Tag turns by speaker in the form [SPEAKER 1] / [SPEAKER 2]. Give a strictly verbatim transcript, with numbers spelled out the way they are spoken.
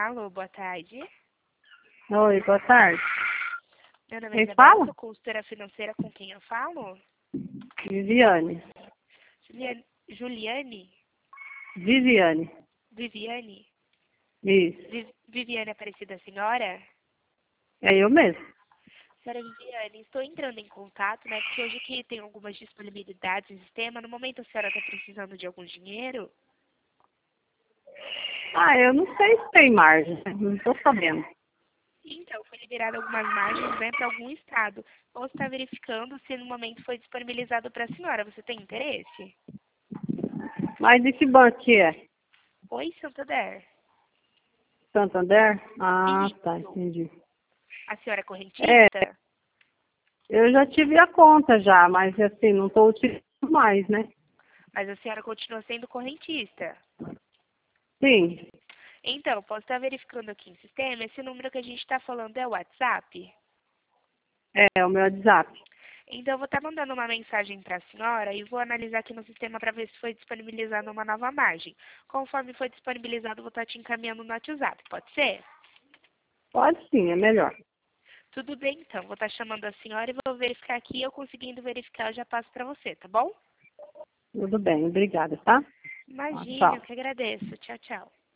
[SPEAKER 1] Alô, boa tarde.
[SPEAKER 2] Oi, boa tarde.
[SPEAKER 1] Meu nome é
[SPEAKER 2] Quem
[SPEAKER 1] Isabela,
[SPEAKER 2] fala?
[SPEAKER 1] sou consultora financeira, com quem eu falo?
[SPEAKER 2] Viviane.
[SPEAKER 1] Juliane, Juliane?
[SPEAKER 2] Viviane.
[SPEAKER 1] Viviane?
[SPEAKER 2] Isso.
[SPEAKER 1] Vi- Viviane Aparecida Senhora?
[SPEAKER 2] É eu mesmo.
[SPEAKER 1] Senhora Viviane, estou entrando em contato, né, porque hoje aqui tem algumas disponibilidades no sistema. No momento a senhora está precisando de algum dinheiro?
[SPEAKER 2] Ah, eu não sei se tem margem, né? Não estou sabendo.
[SPEAKER 1] Então, foi liberado algumas margens, né, para algum estado. Posso estar verificando se no momento foi disponibilizado para a senhora. Você tem interesse?
[SPEAKER 2] Mas de que banco que é?
[SPEAKER 1] Oi, Santander.
[SPEAKER 2] Santander? Ah, tá,
[SPEAKER 1] Isso.
[SPEAKER 2] entendi.
[SPEAKER 1] A senhora é
[SPEAKER 2] É,
[SPEAKER 1] correntista?
[SPEAKER 2] eu já tive a conta já, mas assim, não estou utilizando mais, né?
[SPEAKER 1] Mas a senhora continua sendo correntista.
[SPEAKER 2] Sim,
[SPEAKER 1] Então, posso estar verificando aqui no sistema. Esse número que a gente está falando é o WhatsApp?
[SPEAKER 2] é, é o meu WhatsApp.
[SPEAKER 1] Então, eu vou estar mandando uma mensagem para a senhora e vou analisar aqui no sistema para ver se foi disponibilizada uma nova margem. Conforme foi disponibilizado, eu vou estar te encaminhando no WhatsApp. Pode ser?
[SPEAKER 2] Pode sim, é melhor.
[SPEAKER 1] Tudo bem, então. Vou estar chamando a senhora e vou verificar aqui. Eu conseguindo verificar, eu já passo para você, tá bom?
[SPEAKER 2] Tudo bem, obrigada, tá? Ah,
[SPEAKER 1] Imagina, eu
[SPEAKER 2] tchau.
[SPEAKER 1] que agradeço. Tchau, tchau.